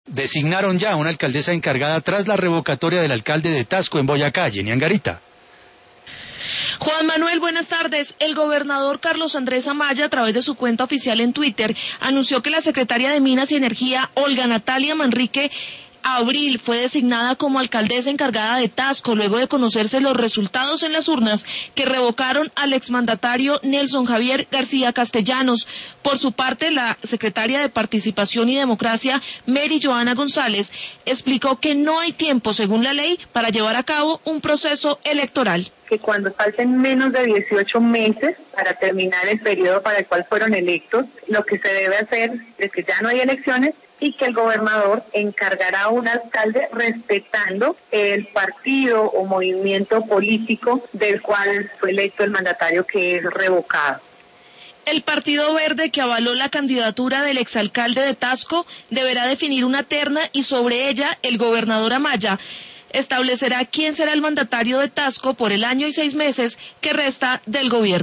Designaron ya una alcaldesa encargada tras la revocatoria del alcalde de Tasco en Boyacá, Jenny Angarita. Juan Manuel, buenas tardes. El gobernador Carlos Andrés Amaya, a través de su cuenta oficial en Twitter, anunció que la secretaria de Minas y Energía, Olga Natalia Manrique Abril, fue designada como alcaldesa encargada de Tasco luego de conocerse los resultados en las urnas que revocaron al exmandatario Nelson Javier García Castellanos. Por su parte, la secretaria de Participación y Democracia, Mary Joana González, explicó que no hay tiempo, según la ley, para llevar a cabo un proceso electoral. Que cuando falten menos de 18 meses para terminar el periodo para el cual fueron electos, lo que se debe hacer es que ya no hay elecciones y que el gobernador encargará a un alcalde respetando el partido o movimiento político del cual fue electo el mandatario que es revocado. El Partido Verde, que avaló la candidatura del exalcalde de Tasco, deberá definir una terna y sobre ella el gobernador Amaya establecerá quién será el mandatario de Tasco por el año y 6 meses que resta del gobierno.